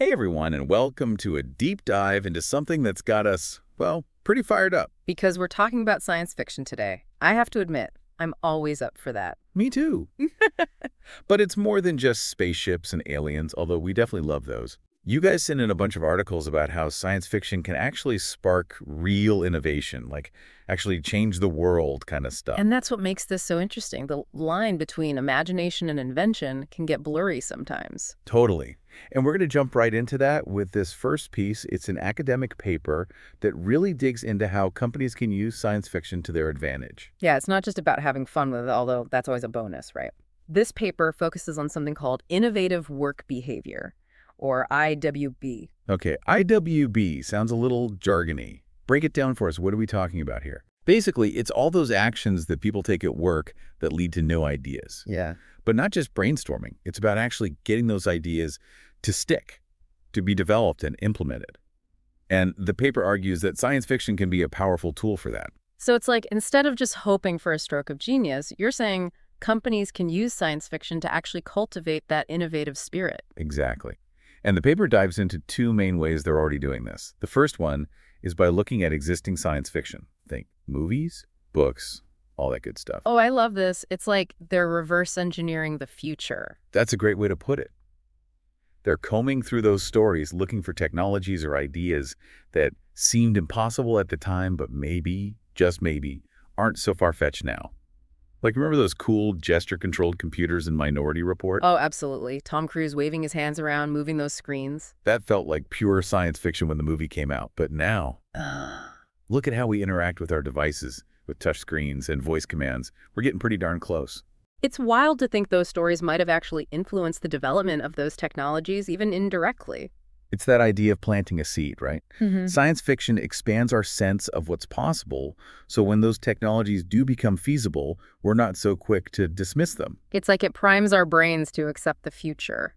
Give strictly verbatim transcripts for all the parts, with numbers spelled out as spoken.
Hey everyone, and welcome to a deep dive into something that's got us, well, pretty fired up. Because we're talking about science fiction today. I have to admit, I'm always up for that. Me too. But it's more than just spaceships and aliens, although we definitely love those. You guys sent in a bunch of articles about how science fiction can actually spark real innovation, like actually change the world kind of stuff. And that's what makes this so interesting. The line between imagination and invention can get blurry sometimes. Totally. And we're going to jump right into that with this first piece. It's an academic paper that really digs into how companies can use science fiction to their advantage. Yeah, it's not just about having fun with it, although that's always a bonus, right? This paper focuses on something called innovative work behavior, or I W B. Okay, I W B sounds a little jargony. Break it down for us. What are we talking about here? Basically, it's all those actions that people take at work that lead to new ideas. Yeah. But not just brainstorming. It's about actually getting those ideas to stick, to be developed and implemented. And the paper argues that science fiction can be a powerful tool for that. So it's like, instead of just hoping for a stroke of genius, you're saying companies can use science fiction to actually cultivate that innovative spirit. Exactly. And the paper dives into two main ways they're already doing this. The first one is by looking at existing science fiction. Think movies, books, all that good stuff. Oh, I love this. It's like they're reverse engineering the future. That's a great way to put it. They're combing through those stories, looking for technologies or ideas that seemed impossible at the time, but maybe, just maybe, aren't so far-fetched now. Like, remember those cool gesture-controlled computers in Minority Report? Oh, absolutely. Tom Cruise waving his hands around, moving those screens. That felt like pure science fiction when the movie came out. But now, look at how we interact with our devices, with touch screens and voice commands. We're getting pretty darn close. It's wild to think those stories might have actually influenced the development of those technologies, even indirectly. It's that idea of planting a seed, right? Mm-hmm. Science fiction expands our sense of what's possible, so when those technologies do become feasible, we're not so quick to dismiss them. It's like it primes our brains to accept the future.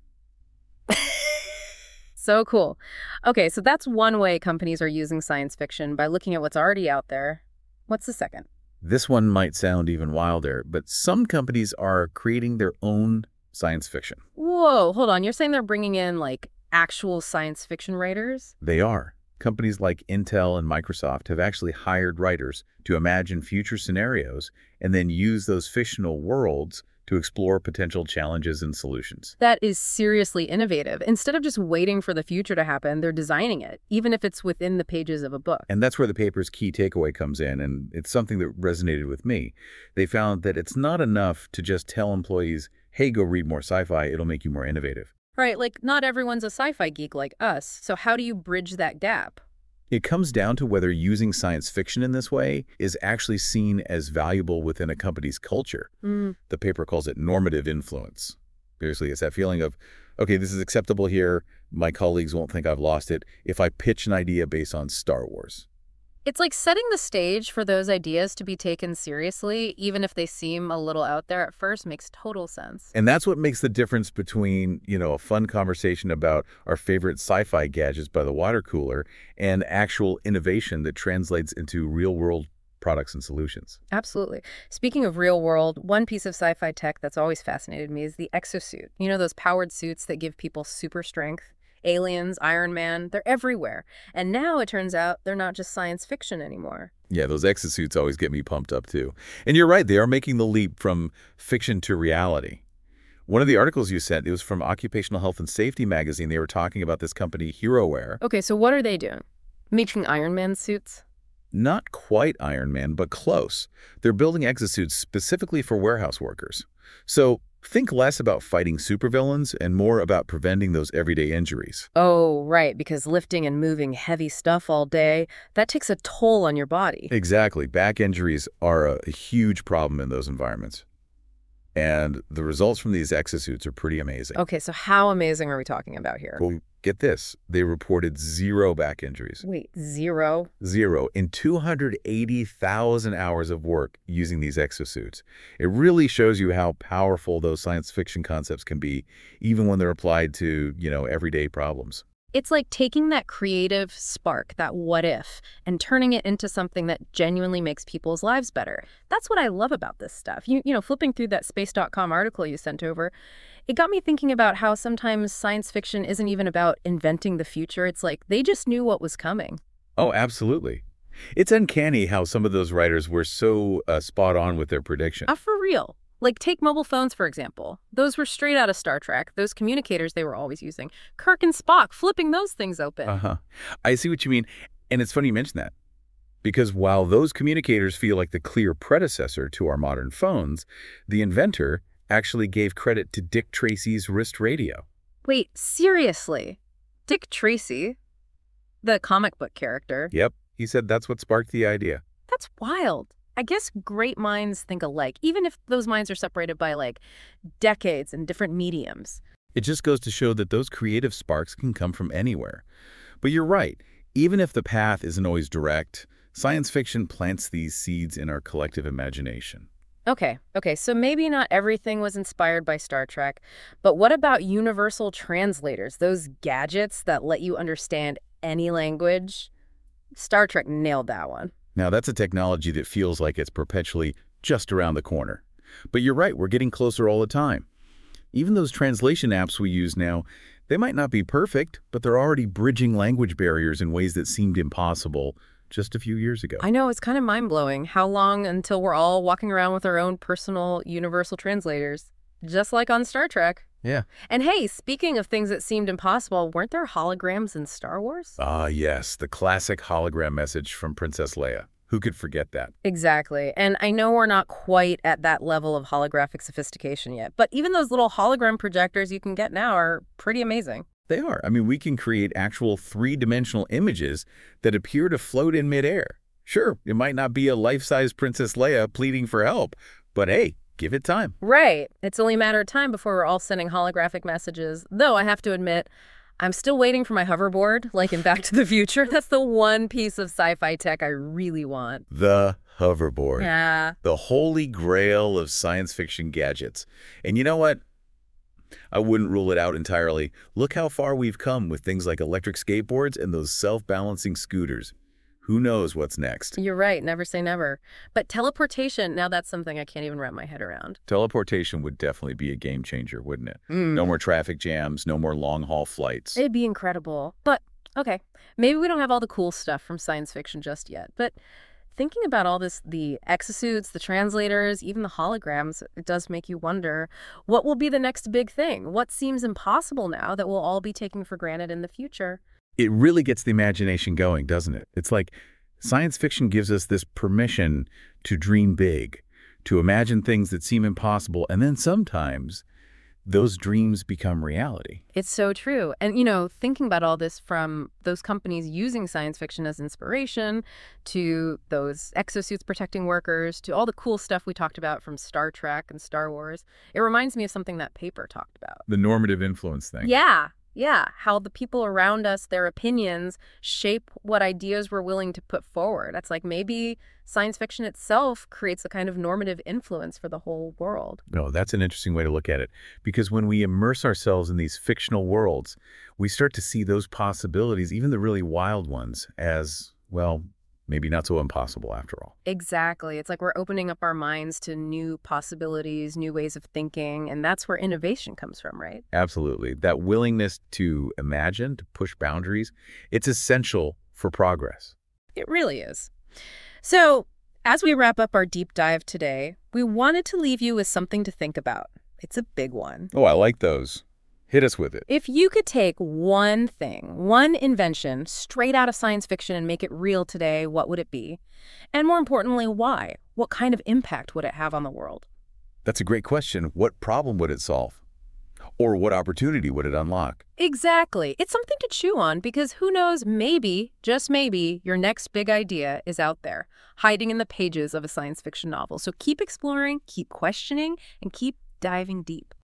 So cool. Okay, so that's one way companies are using science fiction, by looking at what's already out there. What's the second? This one might sound even wilder, but some companies are creating their own science fiction. Whoa, hold on. You're saying they're bringing in, like, actual science fiction writers? They are. Companies like Intel and Microsoft have actually hired writers to imagine future scenarios and then use those fictional worlds to explore potential challenges and solutions. That is seriously innovative. Instead of just waiting for the future to happen, they're designing it, even if it's within the pages of a book. And that's where the paper's key takeaway comes in, and it's something that resonated with me. They found that it's not enough to just tell employees, hey, go read more sci-fi, it'll make you more innovative. Right, like not everyone's a sci-fi geek like us, so how do you bridge that gap? It comes down to whether using science fiction in this way is actually seen as valuable within a company's culture. Mm. The paper calls it normative influence. Seriously, it's that feeling of, okay, this is acceptable here, my colleagues won't think I've lost it if I pitch an idea based on Star Wars. It's like setting the stage for those ideas to be taken seriously, even if they seem a little out there at first, makes total sense. And that's what makes the difference between, you know, a fun conversation about our favorite sci-fi gadgets by the water cooler and actual innovation that translates into real-world products and solutions. Absolutely. Speaking of real world, one piece of sci-fi tech that's always fascinated me is the exosuit. You know, those powered suits that give people super strength? Aliens, Iron Man, they're everywhere. And now it turns out they're not just science fiction anymore. Yeah, those exosuits always get me pumped up too. And you're right, they are making the leap from fiction to reality. One of the articles you sent, it was from Occupational Health and Safety magazine. They were talking about this company, HeroWare. Okay, so what are they doing? Making Iron Man suits? Not quite Iron Man, but close. They're building exosuits specifically for warehouse workers. So think less about fighting supervillains and more about preventing those everyday injuries. Oh, right, because lifting and moving heavy stuff all day, that takes a toll on your body. Exactly. Back injuries are a, a huge problem in those environments. And the results from these exosuits are pretty amazing. Okay, so how amazing are we talking about here? Well, get this. They reported zero back injuries. Wait, zero? Zero in two hundred eighty thousand hours of work using these exosuits. It really shows you how powerful those science fiction concepts can be, even when they're applied to, you know, everyday problems. It's like taking that creative spark, that what if, and turning it into something that genuinely makes people's lives better. That's what I love about this stuff. You, you know, flipping through that space dot com article you sent over, it got me thinking about how sometimes science fiction isn't even about inventing the future. It's like they just knew what was coming. Oh, absolutely. It's uncanny how some of those writers were so uh, spot on with their prediction. Uh, for real. Like, take mobile phones, for example. Those were straight out of Star Trek, those communicators they were always using. Kirk and Spock flipping those things open. Uh-huh. I see what you mean. And it's funny you mention that. Because while those communicators feel like the clear predecessor to our modern phones, the inventor actually gave credit to Dick Tracy's wrist radio. Wait, seriously? Dick Tracy? The comic book character? Yep. He said that's what sparked the idea. That's wild. I guess great minds think alike, even if those minds are separated by, like, decades and different mediums. It just goes to show that those creative sparks can come from anywhere. But you're right. Even if the path isn't always direct, science fiction plants these seeds in our collective imagination. Okay, okay, so maybe not everything was inspired by Star Trek, but what about universal translators, those gadgets that let you understand any language? Star Trek nailed that one. Now, that's a technology that feels like it's perpetually just around the corner. But you're right, we're getting closer all the time. Even those translation apps we use now, they might not be perfect, but they're already bridging language barriers in ways that seemed impossible just a few years ago. I know, it's kind of mind-blowing. How long until we're all walking around with our own personal universal translators? Just like on Star Trek. Yeah. And hey, speaking of things that seemed impossible, weren't there holograms in Star Wars? Ah, yes, the classic hologram message from Princess Leia. Who could forget that? Exactly. And I know we're not quite at that level of holographic sophistication yet, but even those little hologram projectors you can get now are pretty amazing. They are. I mean, we can create actual three-dimensional images that appear to float in midair. Sure, it might not be a life-size Princess Leia pleading for help, but hey, give it time. Right. It's only a matter of time before we're all sending holographic messages. Though I have to admit, I'm still waiting for my hoverboard, like in Back to the Future. That's the one piece of sci-fi tech I really want. The hoverboard. Yeah. The holy grail of science fiction gadgets. And you know what? I wouldn't rule it out entirely. Look how far we've come with things like electric skateboards and those self-balancing scooters. Who knows what's next? You're right. Never say never. But teleportation, now that's something I can't even wrap my head around. Teleportation would definitely be a game changer, wouldn't it? Mm. No more traffic jams, no more long-haul flights. It'd be incredible. But, okay, maybe we don't have all the cool stuff from science fiction just yet. But thinking about all this, the exosuits, the translators, even the holograms, it does make you wonder, what will be the next big thing? What seems impossible now that we'll all be taking for granted in the future? It really gets the imagination going, doesn't it? It's like science fiction gives us this permission to dream big, to imagine things that seem impossible, and then sometimes those dreams become reality. It's so true. And, you know, thinking about all this from those companies using science fiction as inspiration to those exosuits protecting workers to all the cool stuff we talked about from Star Trek and Star Wars, it reminds me of something that paper talked about. The normative influence thing. Yeah. Yeah, how the people around us, their opinions, shape what ideas we're willing to put forward. That's like maybe science fiction itself creates a kind of normative influence for the whole world. No, that's an interesting way to look at it. Because when we immerse ourselves in these fictional worlds, we start to see those possibilities, even the really wild ones, as, well, maybe not so impossible after all. Exactly. It's like we're opening up our minds to new possibilities, new ways of thinking, and that's where innovation comes from, right? Absolutely. That willingness to imagine, to push boundaries, it's essential for progress. It really is. So, as we wrap up our deep dive today, we wanted to leave you with something to think about. It's a big one. Oh, I like those. Hit us with it. If you could take one thing, one invention, straight out of science fiction and make it real today, what would it be? And more importantly, why? What kind of impact would it have on the world? That's a great question. What problem would it solve? Or what opportunity would it unlock? Exactly. It's something to chew on because who knows, maybe, just maybe, your next big idea is out there, hiding in the pages of a science fiction novel. So keep exploring, keep questioning, and keep diving deep.